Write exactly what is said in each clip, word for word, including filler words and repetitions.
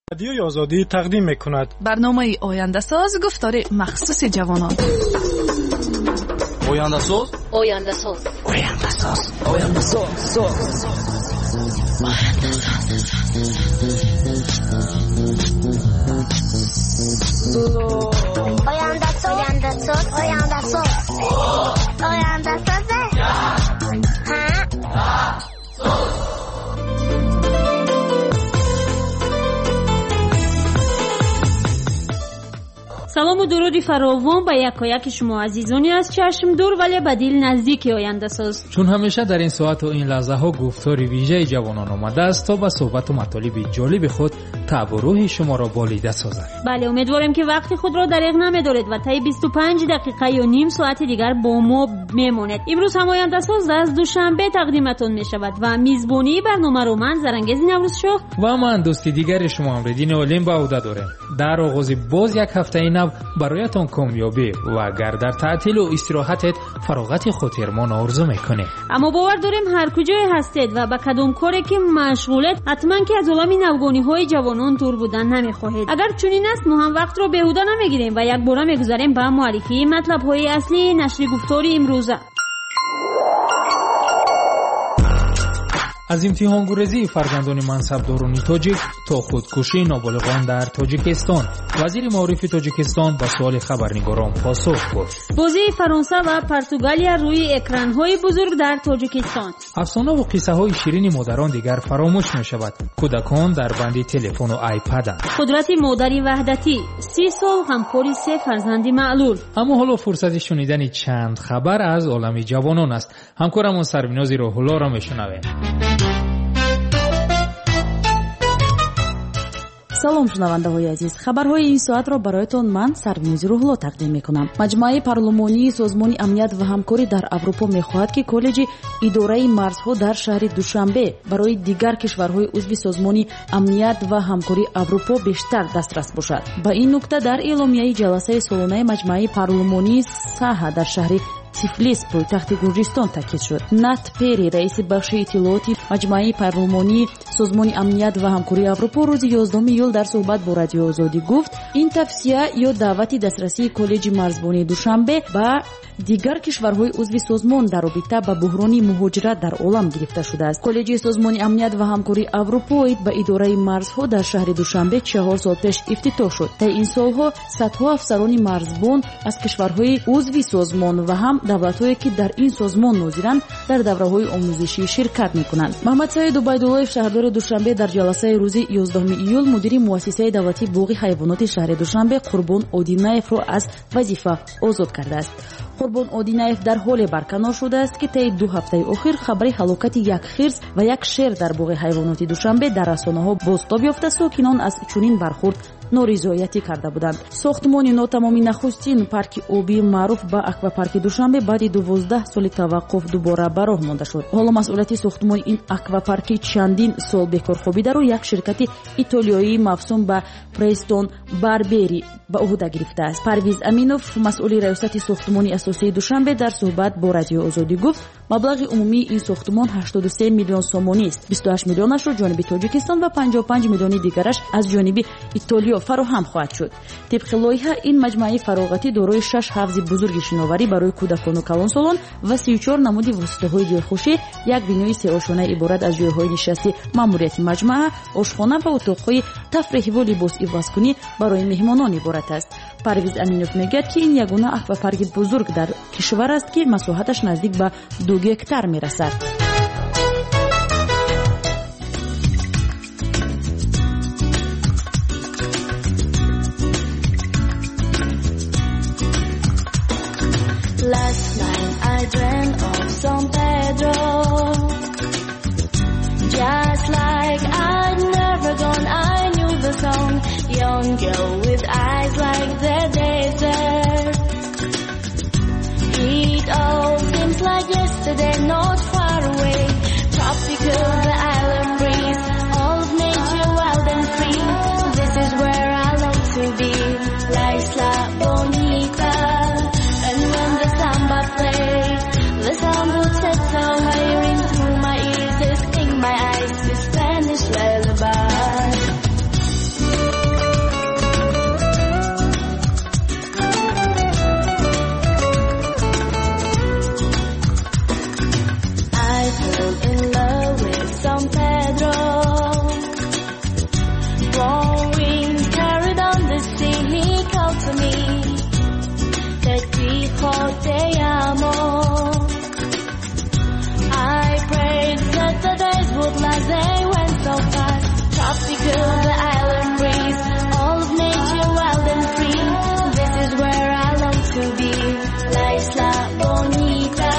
رادیوی آزادی تقدیم می‌کند برنامه آینده ساز گفتار مخصوص جوانان. آینده ساز آینده ساز آینده ساز آینده ساز آینده ساز آینده ساز آینده ساز آینده ساز سلام و درودی فراوان به یکایک شما عزیزانی از چشم دور ولی به دل نزدیک آینده ساز. چون همیشه در این ساعت و این لحظه ها گفتاری ویژه جوانان آمده است تا به صحبت و مطالب جالب خود طبع و روح شما را بالیده سازد. بله، امیدواریم که وقتی خود را دریغ نمی‌دارید و طی بیست و پنج دقیقه یا نیم ساعت دیگر با ما میمانید. امروز هم آینده ساز از دوشنبه تقدیمتون می شود و میزبانی برنامه رو من زرنگز نوروز شاه و من دوستی دیگر شما امردین علیم به عهده دارم. در آغاز باز یک هفته نو برایتان کامیابی و اگر در تعطیل و استراحتت فراغت خاطرمان آرزو میکنه. اما باور داریم هر کجای هستید و به کدام کاری که مشغولید حتما که از عالم نوگانی های جوانان دور بودن نمیخواهید. اگر چنین است ما هم وقت رو بیهوده نمیگیریم و یک بار میگذاریم به معرفی مطلب های اصلی نشر گفتاری امروزه. از امتحان گریزی فرزندان منصبداران تاجیک تا خودکشی نابالغان در تاجیکستان، وزیر معارف تاجیکستان به سوال خبرنگاران پاسخ گفت. بازی فرانسه و پرتغالیا روی اکران‌های بزرگ در تاجیکستان. افسانه و قصه های شیرین مادران دیگر فراموش می شود. کودکان در بند تلفن و آیپد. قدرت مادری وحدتی، سی سال غمخوری سه فرزند معلول. اما حالا فرصت شنیدن چند خبر از عالم جوانان است. همکارمون سربیناز روح الله را میشنویم. салом шунавандаҳои азиз, хабарҳои ин соатро бароятон ман сарвинузи рӯҳло тақдим мекунам. маҷмӯаи парлумонии созмони амният ва ҳамкорӣ дар аврупо мехоҳад ки коллеҷи идораи марзҳо дар шаҳри душанбе барои дигар кишварҳои узви созмони амният ва ҳамкории аврупо бештар дастрас бошад. ба ин нукта дар эъломияи ҷаласаи солонаи маҷмӯаи парлумонии саҳа дар шаҳри Тифлис пойтахти Гурҷистон таъкид шуд. Нат Пери, раиси бахши иттилооти маҷмӯаи парлумонии созмони амният ва ҳамкории аврупо рӯзи ёздахуми июл дар суҳбат бо Радиои Озодӣ гуфт, ин тавсия ё даъвати дастрасии коллеҷи марзбонии Душанбе ба дигар кишварҳои узви созмон дар робита ба буҳрони муҳоҷират дар олам гирифта шудааст. коллеҷи созмони амният ва ҳамкории аврупо оид ба идораи марзҳо дар шаҳри Душанбе чаҳор сол пеш ифтитоҳ шуд. таи ин солҳо садҳо афсарони марзбон аз кишварҳои узви созмон ва ҳам давлатҳое ки дар ин созмон нозиранд дар давраҳои омӯзишӣ ширкат мекунанд. маҳмад саид убайдуллоев, шаҳрдори Душанбе, дар ҷаласаи рӯзи ёздахуми июл мудири муассисаи давлатии боғи ҳайвоноти шаҳри Душанбе Қурбон Одинаевро аз вазифа озод кардааст. Қурбон Одинаев дар ҳоле барканор шудааст ки таи ду ҳафтаи охир хабари ҳалокати як хирс ва як шер дар боғи ҳайвоноти Душанбе дар расонаҳо бозтоб ёфта сокинон аз чунин бархурд норизоятӣ карда буданд. сохтмони нотамоми нахустин парки обии маъруф ба аквапарки Душанбе баъди дувоздаҳ соли таваққуф дубора ба роҳ монда шуд. ҳоло масъулияти сохтмони ин аквапарки чандин сол бекор хобидаро як ширкати итолиёӣ мафсум ба Престон Барбери ба уҳда гирифтааст. Парвиз Аминов, масъули раёсати сохтмони асосии Душанбе, дар суҳбат бо Радиои Озодӣ гуфт, маблағи умумии ин сохтмон ҳаштоду се миллион сомонист. бисту ҳашт миллионашро ҷониби Тоҷикистон ва панҷоҳу панҷ миллиони дигараш аз ҷониби Итолиё фароҳам хоҳад шуд. тибқи лоиҳа ин маҷмӯаи фароғатӣ дорои шаш ҳавзи бузурги шиноварӣ барои кӯдакону калонсолон ва си ю чор намуди воситаҳои дилхушӣ, як бинои сеошона иборат аз ҷойҳои нишасти маъмурияти маҷмӯа, ошхона ва утоқҳои тафреҳиву либосивазкунӣ барои меҳмонон иборат аст. Парвиз Аминов мегӯяд ки ин ягона аквапарки бузург дар кишвар аст ки масоҳаташ наздик ба ду гектар мерасад. Last night I dreamt of San Pedro, just like I'd never gone. I knew the song, young girl with eyes like the desert. It all seems like yesterday, not far away. Tropical, the island breeze, all of nature wild and free. This is where I long to be, La Isla Bonita. And when the samba plays, the sound would settle higher through my ears, they sting my eyes, this Spanish lullaby. te amo. I prayed that the days would last, they went so fast. Tropical, the island breeze, all of nature wild and free. This is where I long to be, La Isla Bonita.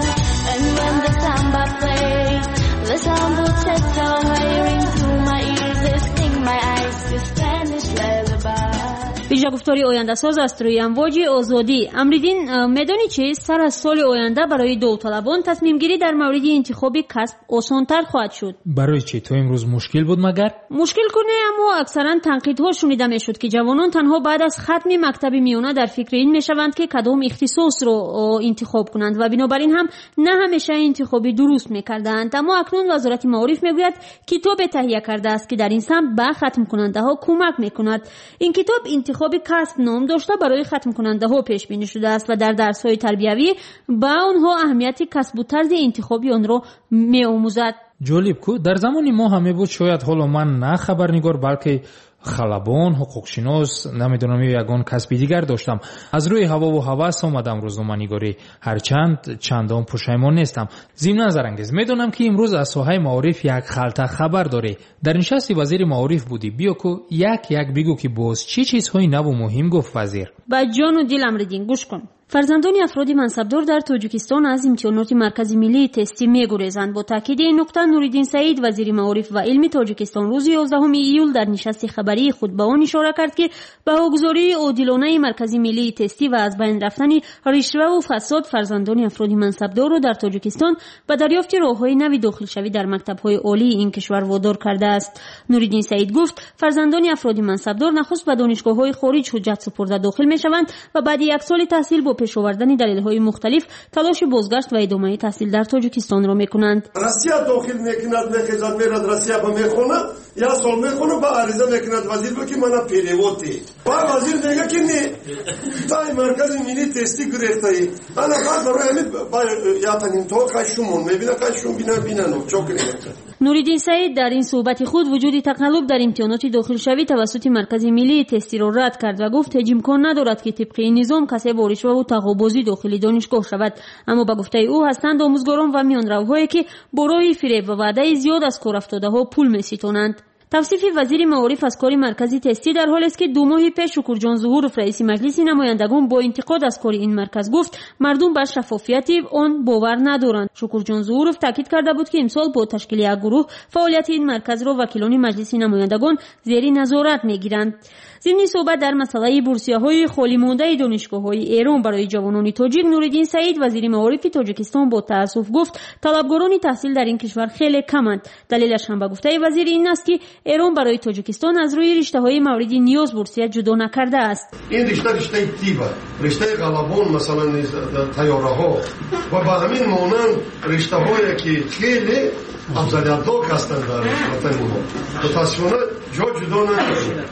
And when the samba plays, the sound would set away, ring through my ears, they sting my eyes to Spanish lullaby. بیجا گفتاری آینده ساز است روی امواج آزادی. امریدین میدانی چیست؟ سر از سال آینده برای داوطلبان تصمیم گیری در مورد انتخاب کسب آسان‌تر خواهد شد. برای چی؟ تو امروز مشکل بود مگر؟ مشکل کنه، اما اکثرا تنقیدها شنیده میشد که جوانان تنها بعد از ختم مکتب میانه در فکر این میشوند که کدام اختصاص رو انتخاب کنند و بنابراین هم نه همیشه انتخابی درست میکردند. اما اکنون وزارت معارف میگوید کتاب تهیه کرده است که در این سمت به ختم کننده ها کمک میکند. این کتاب انتخاب کسب نام داشته برای ختم کننده ها پیش بینی شده است و در درس های تربیوی با آنها اهمیت کسب و طرز انتخابی آن را می آموزد. جالب کو در زمان ما همه بود، شاید حالا من نه خبرنگار بلکه خلبان، حقوقشناس، نمیدونم یگان کسبی دیگر داشتم. از روی هوا و هوس آمدم روزنامه‌نگاری، هرچند چندان پشیمان نیستم. ضمن نظرانگیز میدونم که امروز از ساحه معارف یک خلطه خبر داره. در نشست وزیر معارف بودی، بیا کو یک یک بگو که باز چی چیزهای نو و مهم گفت وزیر. با جان و دلم ریدین، گوش کن. فرزندان افراد منصبدار در تاجیکستان از امتحانات مرکزی ملی تستی می‌گریزند. با تاکید این نکته نوریدین سعید وزیر معارف و علم تاجیکستان روز یازدهم ایول در نشست خبری خود به آن اشاره کرد که بهاگذاری عادلانه مرکزی ملی تستی و از بین رفتن رشوه و فساد فرزندان افراد منصبدار را در تاجیکستان به دریافت راه‌های نوی داخل شوی در مکتب‌های عالی این کشور وادار کرده است. نوریدین سعید گفت فرزندان افراد منصبدار نخست به دانشگاه‌های خارج حجت سپرده داخل می‌شوند و بعد یک سال تحصیل با پیش آوردن دلایل مختلف تلاش بازگشت و ادامه تحصیل در تاجیکستان را میکنند. روسیه داخل میکند، میخواهد میرد روسیه با میخونه، یا سال میخونه با عریضه میکند وزیر بگی من پیریوتی. با وزیر میگه که نه، تای مرکز ملی تستی گرفته ای. انا بعد برای همین با یا تنین تو کشمون میبینه کشمون بینه بینه نو چوکری. نوریدین سعید در این صحبت خود وجود تقلب در امتحانات داخل شوی توسط مرکز ملی تستی را رد کرد و گفت هیچ امکان ندارد که طبق این نظام کسی با رشوه و تقاضای داخلی دانشگاه شود. اما به گفته او هستند آموزگاران و میانروهایی که برای فریب و وعده زیاد از کار افتاده ها پول می‌ستانند. توصیف وزیر معارف از کار مرکزی تستی در حالی است که دو ماه پیش شکرجان ظهورов رئیس مجلس نمایندگان با انتقاد از کار این مرکز گفت مردم بر شفافیت آن باور ندارند. شکرجان ظهورov تاکید کرده بود که امسال با تشکیل یک گروه فعالیت این مرکز را وکیلان مجلس نمایندگان زیر نظارت میگیرند. ضمن صحبت در مسئله بورسیه‌های خالی مانده دانشگاه‌های ایران برای جوانان تاجیک، نوریدین سعید وزیر معارف تاجیکستان با تأسف گفت طلبگاران تحصیل در این کشور خیلی کمند. دلیلش هم به گفته وزیر این است که ایران برای تاجیکستان از روی رشته‌های مورد نیاز بورسیه جدا نکرده است. این رشته رشته تیبه، رشته غلبان مثلا طیاره‌ها و با همین مانند رشته‌هایی که خیلی افضلیت دار هستند در وطن ما. متأسفانه جا جدا نمیشه.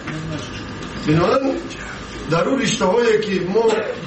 بنابراین در اون رشته‌هایی که ما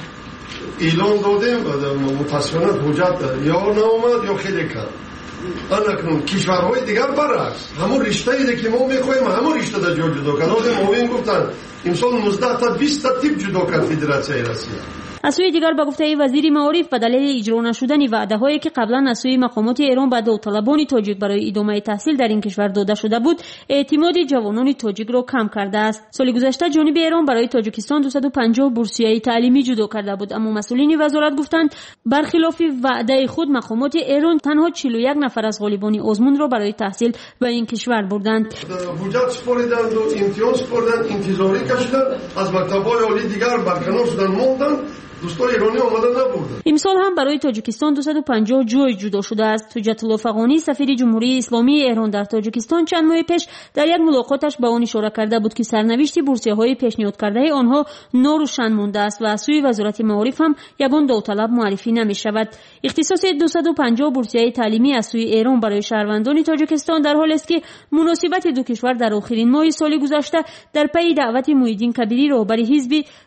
اعلان دادیم متأسفانه حجت یا نامد یا خیلی کم. اکنون کشورهای دیگر برعکس همون رشته‌ای که ما می‌خوایم همون رشته در جا جدا کنیم. معاون گفتن امسال نوزده تا بیست تا تیپ جدا کرد فدراسیون روسیه. از سوی دیگر به گفته وزیر معارف به دلیل اجرا نشدن وعده‌هایی که قبلا از سوی مقامات ایران به داوطلبان تاجیک برای ادامه تحصیل در این کشور داده شده بود، اعتماد جوانان تاجیک را کم کرده است. سال گذشته جانب ایران برای تاجیکستان دویست و پنجاه بورسیه تعلیمی جدا کرده بود، اما مسئولین وزارت گفتند برخلاف وعده خود مقامات ایران تنها چهل و یک نفر از غالبان آزمون را برای تحصیل به این کشور بردند. حجت سپردند و امتحان سپردند، انتظاری کشیدند، از مکتب‌های عالی دیگر برکنار شدند، موندند. دوستان ایرانی آمدن نبردن. امسال هم برای تاجیکستان دویست و پنجاه جای جدا شده است. حجت الله فغانی سفیر جمهوری اسلامی ایران در تاجیکستان چند ماه پیش در یک ملاقاتش به آن اشاره کرده بود که سرنوشت بورسیه‌های پیشنهاد کرده آنها ناروشن مانده است و از سوی وزارت معارف هم یگان داوطلب معرفی نمی‌شود. اختصاص دویست و پنجاه بورسیه تعلیمی از سوی ایران برای شهروندان تاجیکستان در حالی است که مناسبت دو کشور در آخرین ماه سال گذشته در پی دعوت محیدین کبیری رهبر حزب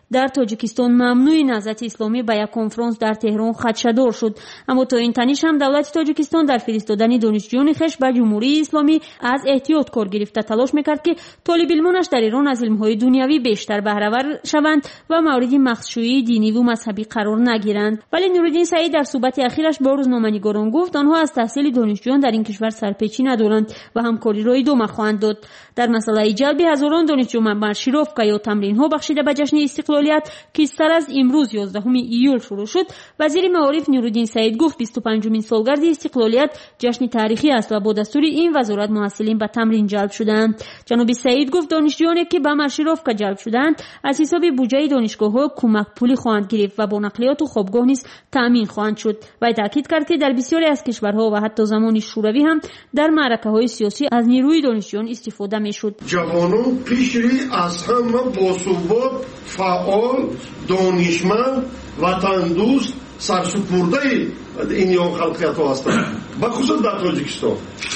در تاجیکستان ممنوع نهضت اسلامی به یک کنفرانس در تهران خدشه‌دار شد. اما تا این تنیش هم دولت تاجیکستان در فرستادن دانشجویان خویش به جمهوری اسلامی از احتیاط کار گرفته تلاش میکرد که طالب علمانش در ایران از علمهای دنیوی بیشتر بهره ور شوند و مورد مخشویی دینی و مذهبی قرار نگیرند. ولی نورالدین سعید در صحبت اخیرش با روزنامه‌نگاران گفت آنها از تحصیل دانشجویان در این کشور سرپیچی ندارند و همکاری را ادامه خواهند داد. در مسئله جلب هزاران دانشجو به شیرافکا یا تمرین‌ها بخشیده به جشن استقلالیت که سر از امروز یازدهم ایول شروع شد، وزیر معارف نورالدین سعید گفت بیست و پنجمین سالگرد استقلالیت جشن تاریخی است و با دستور این وزارت محصلین به تمرین جلب شدند. جناب سعید گفت دانشجویانی که به مشیرافکا جلب شدند از حساب بودجه دانشگاه‌ها کمک پولی خواهند گرفت و با نقلیات و خوابگاه نیز تامین خواهند شد. و تاکید کرد که در بسیاری از کشورها و حتی زمان شوروی هم در معرکه‌های سیاسی از نیروی دانشجویان استفاده می‌شد. جوانان پیشری از همه باثبات، فعال، دانشمند، وطن دوست، سرسپرده این یان خلقیت ها هستند. بخصوص در تاجیکستان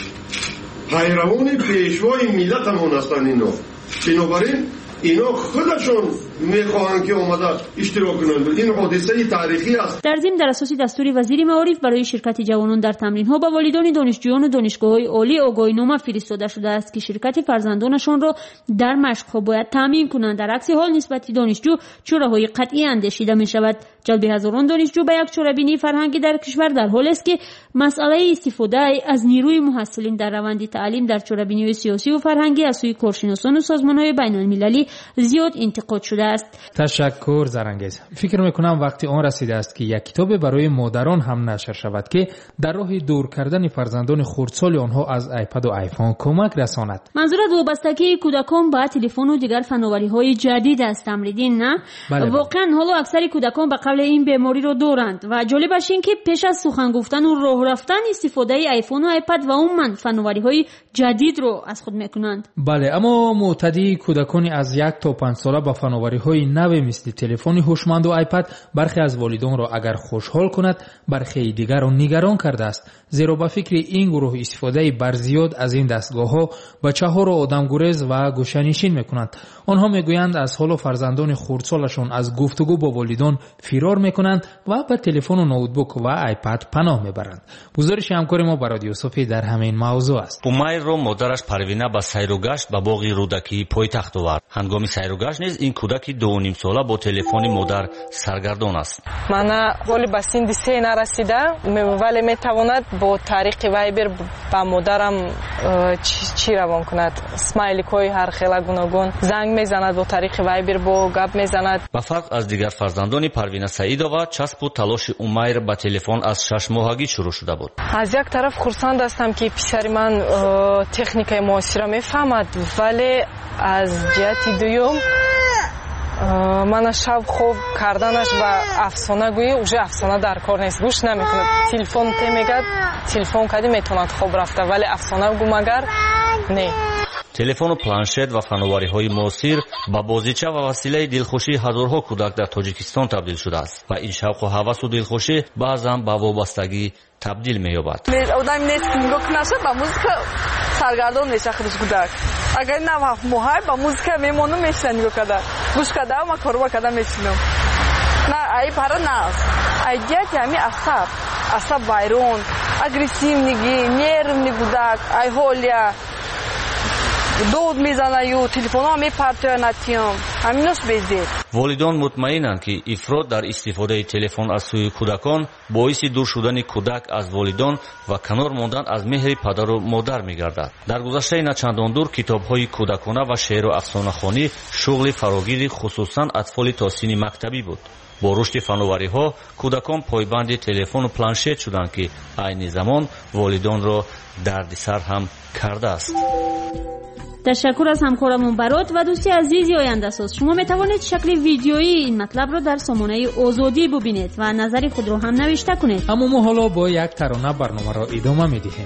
پیروان پیشوای ملت همون هستند اینا. بنابراین اینا خودشون میخواهند که اومده اشتراک کنند. این حادثه تاریخی است. در ضمن در اساس دستور وزیر معارف برای شرکت جوانان در تمرین‌ها به والدان دانشجویان و دانشگاه‌های عالی آگاهی‌نامه فرستاده شده است که شرکت فرزندانشان را در مشق‌ها باید تامین کنند. در عکس حال نسبت دانشجو چاره‌های قطعی اندیشیده می‌شود. جلب هزاران دانشجو به یک چاره‌بینی فرهنگی در کشور در حالی است که مسئله استفاده از نیروی محصلین در روند تعلیم در چاره‌بینی سیاسی و فرهنگی از سوی کارشناسان و سازمان‌های بین‌المللی زیاد انتقاد شده است. تشکر زرنگیز. فکر میکنم وقتی آن رسیده است که یک کتاب برای مادران هم نشر شود که در راه دور کردن فرزندان خردسال آنها از آیپد و آیفون کمک رساند. منظورت وابستگی کودکان به تلفن و دیگر فناوری‌های جدید است تمریدین نه؟ بله واقعا حالا اکثر کودکان به قبل این بیماری رو دارند و جالبش این که پیش از سخن گفتن و راه رفتن استفاده آیفون و آیپد و عموما فناوری‌های جدید رو از خود میکنند. بله، اما معتدی کودکانی از یک تا پنج ساله با فناوری‌های نو مثل تلفن هوشمند و آیپد برخی از والدان را اگر خوشحال کند برخی دیگر را نگران کرده است، زیرا با فکر این گروه استفاده بر زیاد از این دستگاه‌ها بچه‌ها را آدمگریز و گوشه‌نشین می‌کنند. آنها میگویند از حال فرزندان خردسالشان از گفتگو با والدان فرار می‌کنند و به تلفن و نوتبوک و آیپد پناه می‌برند. گزارش همکار ما برای یوسفی در همین موضوع است. умайр ро модараш парвина ба сайругашт ба боғи рӯдакии пойтахт овард. ҳангоми сайругашт низ ин кӯдаки дуунимсола бо телефони модар саргардон аст. мана ҳоли ба синди се нарасида, вале метавонад бо тариқи вайбер ба модарам чӣ равон кунад. смайликҳои ҳархела гуногун занг мезанад, бо тариқи вайбер бо гап мезанад. ба фарқ аз дигар фарзандони парвина саидова, часпу талоши умайр ба телефон аз шашмоҳагӣ шурӯъ шуда буд. аз як тараф хурсанд ҳастам ки писари ман техникаи муосира мефаҳмад, вале аз ҷиҳати дуюм мана шаб хоб карданаш ба афсона гӯӣ уже афсона дар кор нест, гӯш намекунад. телефон те мегад, телефон кади метавонад хоб рафта, вале афсона гумагар не. телефону планшет ва фановариҳои муосир ба бозича ва василаи дилхушии ҳазорҳо кӯдак дар тоҷикистон табдил шудааст ва ин шавқу ҳавасу дилхушӣ баъзан ба вобастагӣ табдил меёбад. одам нест ки нигоҳ кунашад ба музика саргардон меша худаш кӯдак. агар наваҳмоҳай ба музика мемонам мешина нигоҳ када гӯш када ма корба када мешинам. на ай пара нас айдияти ами асаб асаб вайрон агрессивнигӣ нервни кӯдак ай ҳолия дод мезанаю телефонҳо мепартоянатиём ҳаминош безед. волидон мутмаинанд ки ифрот дар истифодаи телефон аз сӯи кӯдакон боиси дур шудани кӯдак аз волидон ва канор мондан аз меҳри падару модар мегардад. дар гузаштаи начандон дур китобҳои кӯдакона ва шеъру афсонахонӣ шуғли фарогири хусусан атфоли то синни мактабӣ буд. бо рушди фановариҳо кӯдакон пойбанди телефону планшет шуданд ки айни замон волидонро дардисар ҳам кардааст. تشکر از همکارمون برات و دوستی عزیزی آینده ساز. شما میتوانید شکل ویدیویی این مطلب رو در سامانه آزادی ببینید و نظری خود رو هم نوشته کنید. اما ما حالا با یک ترانه برنامه را ادامه میدیم.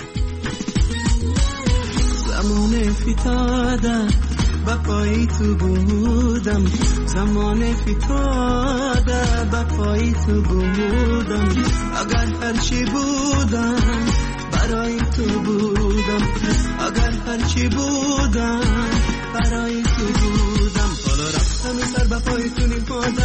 زمان فتاده با پای تو بودم، زمان فتاده با پای تو بودم، اگر هرچی بودم برای تو بودم، اگر هرچی بودم برای تو بودم، حالا رفتم سر به پای تو نهادم.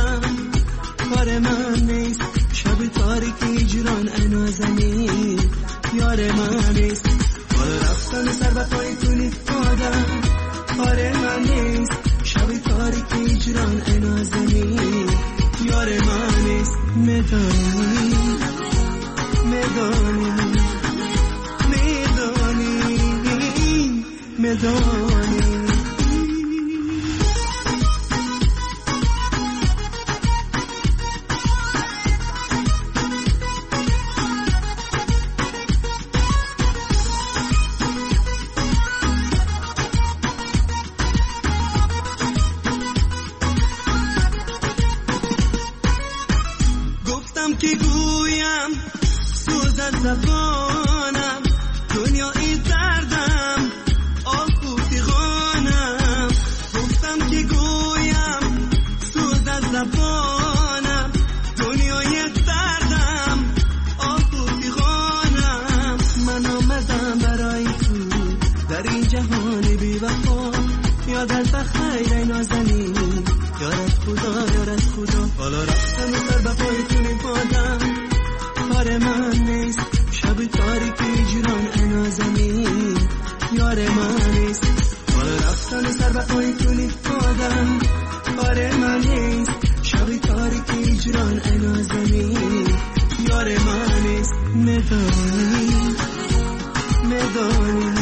که گویم سوز از زبانم دنیای دردم آخو تیغانم گفتم که گویم سوز از زبانم دنیای دردم آخو تیغانم من آمدم برای تو در این جهان بی وفا یادت بخیر نازنین یارت خدا یارت خدا حالا رفتم سر به پای تو نپادم کار من نیست شب تاریکی جیران نازنین یار من نیست حالا رفتم سر به پای تو نپادم کار من نیست شب تاریکی جیران نازنین یار من نیست میدانی میدانی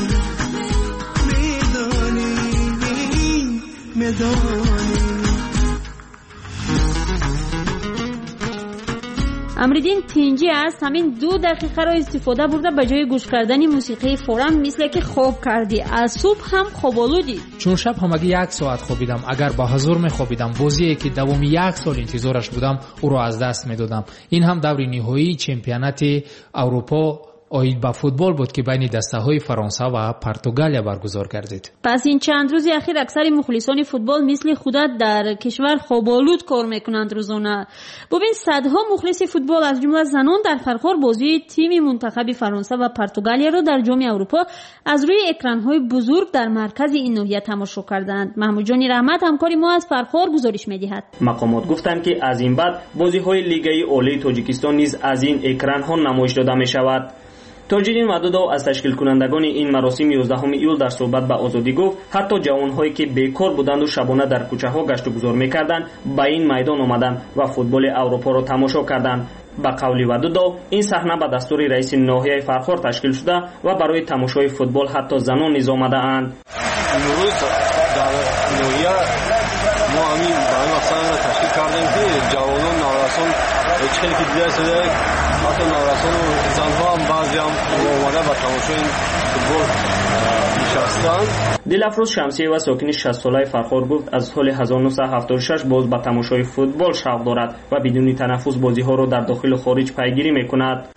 میدانی میدانی امریدین تینجی است همین دو دقیقه را استفاده برده به جای گوش کردن موسیقی فورا مثل که خواب کردی از صبح هم خوابالودی چون شب همگی یک ساعت خوابیدم اگر با حضور می خوابیدم بازی که دوام یک سال انتظارش بودم او را از دست می دادم این هم دور نهایی چمپیونات اروپا اوید با فوتبال بود که بین دسته‌های فرانسه و پرتغال برگزار گردید. پس این چند روز اخیر اکثر مخلصان فوتبال مثل خودت در کشور خوابالود کار میکنند روزانه. ببین صدها مخلص فوتبال از جمله زنان در فرخار بازی تیم منتخب فرانسه و پرتغال را در جام اروپا از روی اکران‌های بزرگ در مرکز این ناحیه تماشا کردند. محمود جان رحمت همکار ما از فرخار گزارش می‌دهد. مقامات گفتند که از این بعد بازی‌های لیگ عالی تاجیکستان نیز از این اکران‌ها نمایش داده می‌شود. تاجرین ودودو از تشکیل کنندگان این مراسم یازدهم ایول در صحبت به آزادی گفت حتی جوانهایی که بیکار بودند و شبانه در کوچه‌ها گشت و گذار می‌کردند به این میدان آمدند و فوتبال اروپا را تماشا کردند. با قول ودودو این صحنه به دستور رئیس ناحیه فرخار تشکیل شده و برای تماشای فوتبال حتی زنان نیز آمده‌اند. امروز در ناحیه ما همین برای مقصد تشکیل کردیم که جوانان نوجوانان چهل که دیده شده حتی نوجوانان و زنها هم بعضی هم اومده به تماشای فوتبال نشستند. دلافروز شمسیه و ساکن شصت ساله فرخار گفت از سال هزار و نهصد و هفتاد و شش باز به تماشای فوتبال شوق دارد و بدون تنفس بازی‌ها را در داخل و خارج پیگیری می‌کند.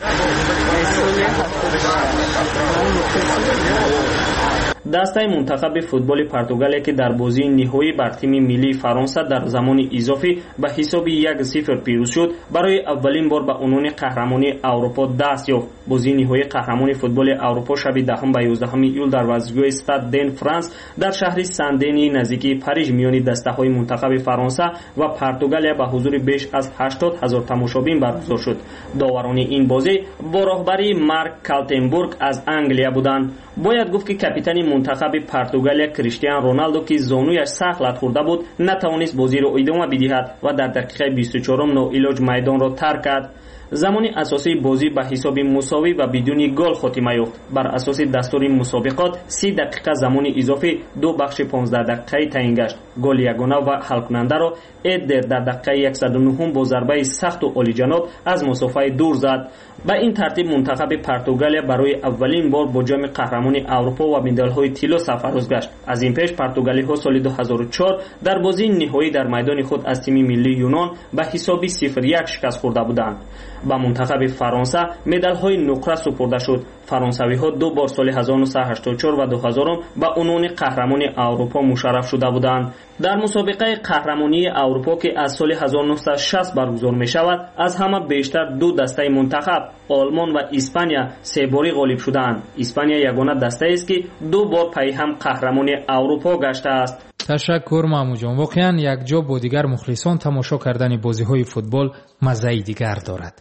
دسته منتخب فوتبال پرتغال که در بازی نهایی بر تیم ملی فرانسه در زمان اضافی به حساب یک صفر پیروز شد برای اولین بار به عنوان قهرمانی اروپا دست یافت. بازی نهایی قهرمانی فوتبال اروپا شب دهم و یازدهم ایول در ورزشگاه استاد دن فرانس در شهر سندنی نزدیکی پاریس میان دسته‌های منتخب فرانسه و پرتغال به حضور بیش از هشتاد هزار تماشابین برگزار شد. داوران این بازی با راهبری مارک کالتنبورگ از انگلیا بودند. باید گفت که کاپیتان منتخب پرتغال کریستیانو رونالدو که زانویش سخت لت خورده بود نتوانست بازی را ادامه بدهد و در دقیقه بیست و چهارم ناعلاج میدان را ترک کرد. زمان اساسی بازی به حساب مساوی و بدون گل خاتمه یافت. بر اساس دستور مسابقات سی دقیقه زمان اضافی دو بخش پانزده دقیقه تعیین گشت. گل یگانه و حل کننده را ادر در دقیقه صد و نه با ضربه سخت و عالی‌جناب از مسافه دور زد. با این ترتیب منتخب پرتغال برای اولین بار با جام قهرمانی اروپا و مدال‌های طلا سرفراز گشت. از این پیش پرتغالی‌ها سال دو هزار و چهار در بازی نهایی در میدان خود از تیم ملی یونان به حساب صفر یک شکست خورده بودند. با منتخب فرانسه مدال‌های نقره سپرده شد. فرانسوی‌ها دو بار سال هزار و نهصد و هشتاد و چهار و دو هزار به عنوان قهرمان اروپا مشرف شده بودند. در مسابقه قهرمانی اروپا که از سال هزار و نهصد و شصت برگزار می‌شود از همه بیشتر دو دسته منتخب آلمان و اسپانیا سه باری غالب شدند. اسپانیا یگانه دسته است که دو بار پی هم قهرمان اروپا گشته است. تشکر محمود جان. واقعا یک جا با دیگر مخلصان تماشا کردن بازی‌های فوتبال مزه دیگر دارد.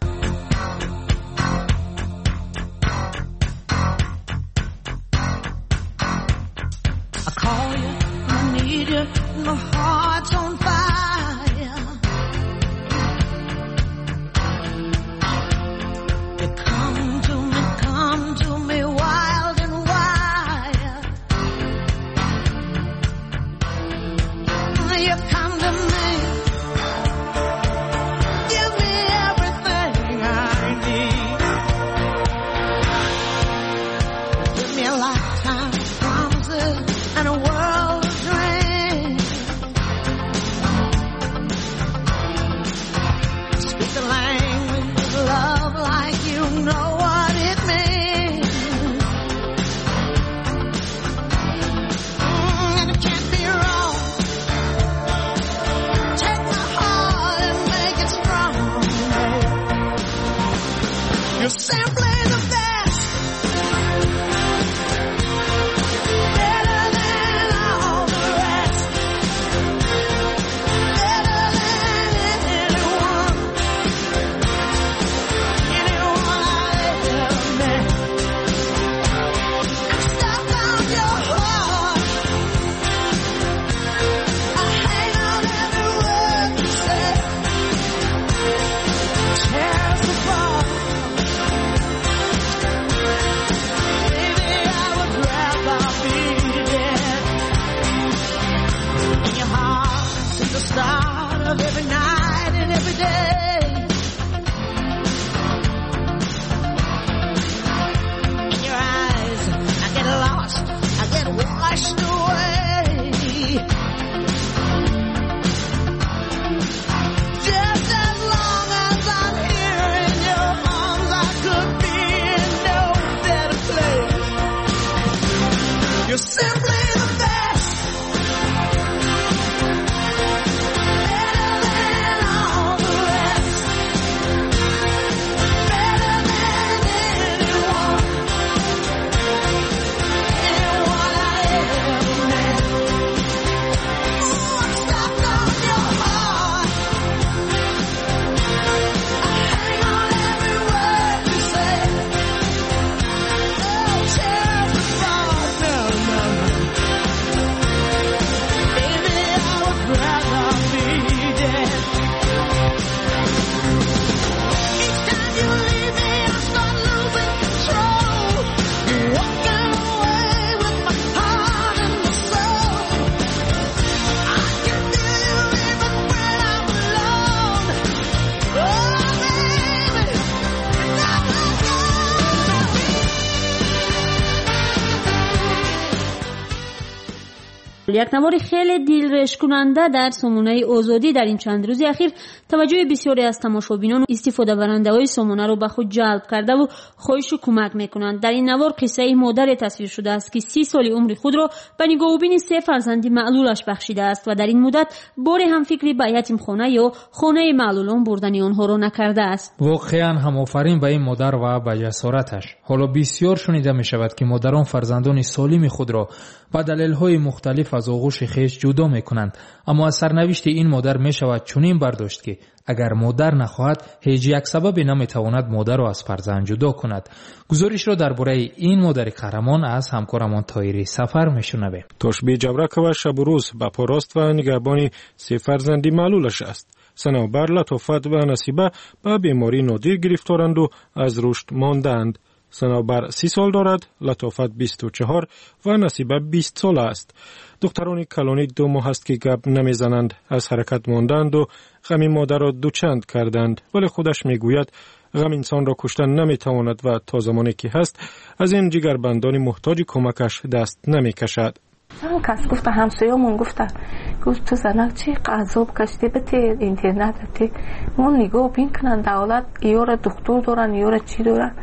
یک نوار خیلی دلرش کننده در سامانه آزادی در این چند روز اخیر توجه بسیاری از تماشابینان و استفاده برنده های سامانه رو به خود جلب کرده و خواهش و کمک میکنند. در این نوار قصه مادر تصویر شده است که سی سال عمر خود را به نگاه و بین سه فرزند معلولش بخشیده است و در این مدت بار هم فکری به یتیمخانه یا خانه معلولان بردن آنها را نکرده است. واقعا هم آفرین به این مادر و به جسارتش. حالا بسیار شنیده می شود که مادران فرزندان سالم خود را با دلایل مختلف از آغوش خویش جدا میکنند، اما از سرنوشت این مادر می شود چنین برداشت که اگر مادر نخواهد هیچ یک سبب نمیتواند مادر را از فرزند جدا کند. گزارش را درباره این مادر قهرمان از همکارمان طاهری سفر میشنویم. توشبی جبرکова شب و روز با پاراست و نگهبانی سه فرزندی معلولش است. سنوبر، لطافت و نصیبه با بیماری نادر گرفتارند و از رشد ماندند. سنوبر سی سال دارد، لطافت بیست و چهار و نصیبه بیست سال است. دختران کلانی دو ماه است که گپ نمیزنند، از حرکت ماندند و غم مادر را دوچند کردند، ولی خودش میگوید غم انسان را کشتن نمیتواند و تا زمانی که هست از این جگربندان محتاج کمکش دست نمیکشد. هم کس گفت همسایه‌مون گفت گفت تو زنک چی قضا کشتی بته اینترنت بته ما نگاه بین کنن دولت ایورا دکتر دارن ایورا چی دارن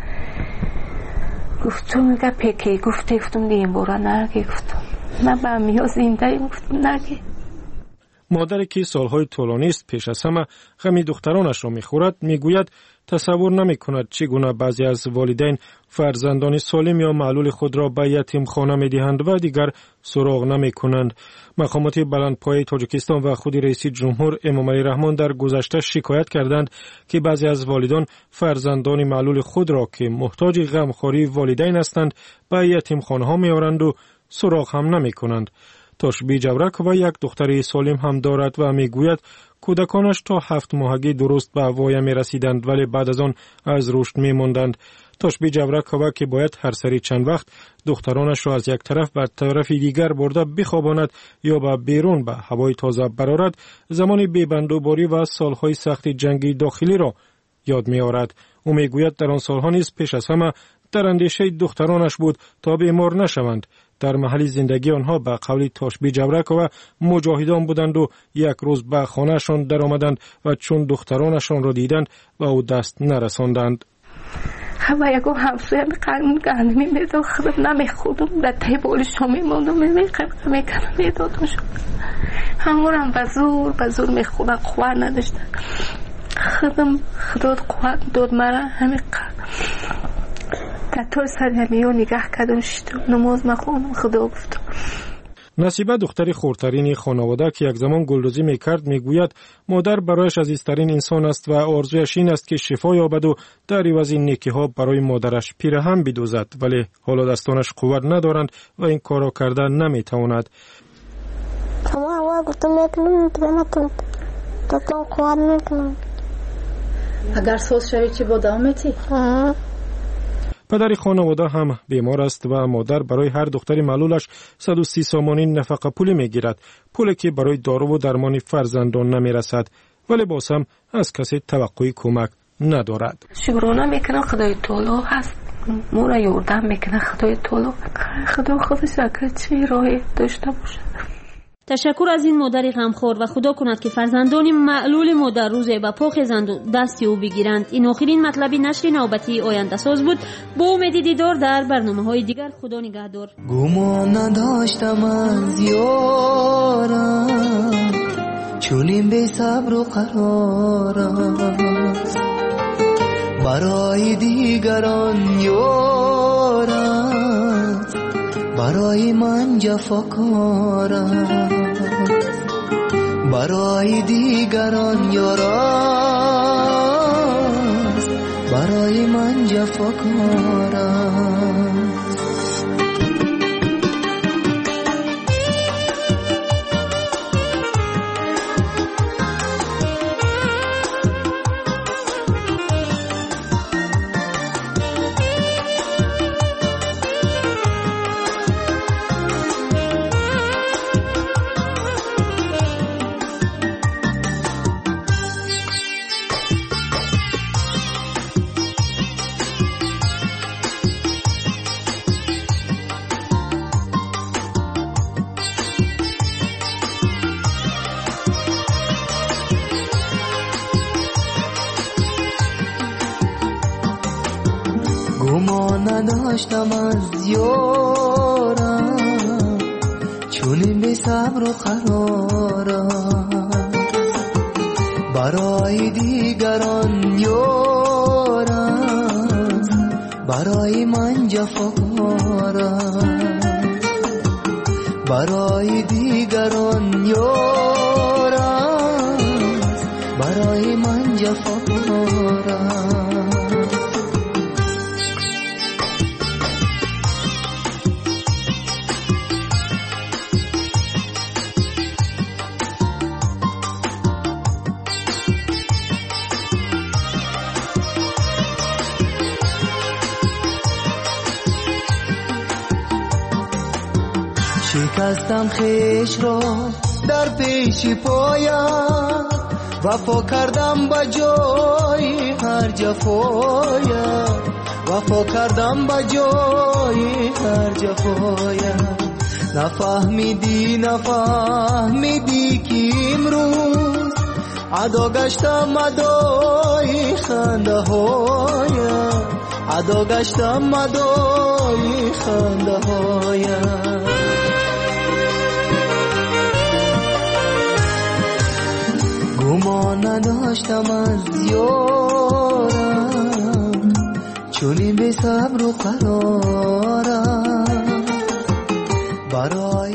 گفت تو میگه پکی گفت گفتم دیم برا نگه گفتم من به میها زنده گفتم نگه. مادری که سالهای طولانی است پیش از همه غم دخترانش را میخورد میگوید تصور نمی کند چگونه بعضی از والدین فرزندان سالم یا معلول خود را به یتیم خانه می دهند و دیگر سراغ نمی کنند. مقامات بلندپایه تاجیکستان و خود رئیس جمهور امام علی رحمان در گذشته شکایت کردند که بعضی از والدان فرزندان معلول خود را که محتاج غمخواری والدین هستند به یتیم خانه ها می آورند و سراغ هم نمی کنند. توشبی جبرک و یک دختر سالم هم دارد و می گوید کودکانش تا هفت ماهگی درست به وایم می رسیدند ولی بعد از آن از رشد می ماندند. توشبی جبرک و که باید هر سری چند وقت دخترانش را از یک طرف به طرف دیگر برده بخواباند یا به بیرون به هوای تازه برارد زمان بی‌بندوباری و سالهای سخت جنگی داخلی را یاد می آورد. او می گوید در آن سالها نیز پیش از همه در اندیشه دخترانش بود تا بیمار نشوند. در محل زندگی آنها به قول توشبی جبرک و مجاهدان بودند و یک روز به خانهشان در آمدند و چون دخترانشان را دیدند و او دست نرساندند. خب یکو همسوی می قرن می میدو خودم نمی خودم در تای بولش می موندم می می قرن می کنم می دادم شد همورم بزور بزور می خودم خواه نداشتن خودم خداد قوت داد مرا همین قرن تا سریمیو نگاه کردم شدم نماز مخونم خدا گفتم. نصیبه دختری خردترین خانواده که یک زمان گلدوزی میکرد میگوید مادر برایش عزیزترین انسان است و آرزویش این است که شفا یابد و در عوض نیکی ها برای مادرش پیرهن بدوزد، ولی حالا دستانش قوت ندارند و این کارا کردن نمیتواند. تمام گفتم میکنم تمام تو قوت میکنم. اگر سوز شوی چی با دوام میتی؟ پدر خانواده هم بیمار است و مادر برای هر دختری معلولش صد و سی سامانی نفقه پولی میگیرد، پولی که برای دارو و درمان فرزندان نمیرسد، ولی باز هم از کسی توقعی کمک ندارد. شکرانه میکنم خدای تعالی هست، مورا یاردم میکنه خدای تعالی، خدا خودش اگر چی راهی داشته باشه. تشکر از این مادر غمخوار و خدا کند که فرزندان معلول ما در روز به پا خیزند و دستی او بگیرند. این آخرین مطلبی نشر نوبتی آینده ساز بود. با امید دیدار در برنامه های دیگر. خدا نگهدار. گمان نداشتم از یارم چونین بی صبر و قرارم، برای دیگران یارم برای من جفاکارم، برای دیگران یارم برای من جفاکارم. گمان نداشتم از یارم چونین بی صبر و قرارم، برای دیگران یارم برای من جفاکارم، برای دیگران یارم برای من جفاکارم. شکستم خیش را در پیش پایم، وفا کردم با جای هر جفایم، وفا کردم با جای هر جفایم. نفهمیدی نفهمیدی که امروز عدا گشتم عدای خنده هایم، عدا گشتم عدای خنده هایم. گمان نداشتم از یارم چونین بی صبر و قرارم، برای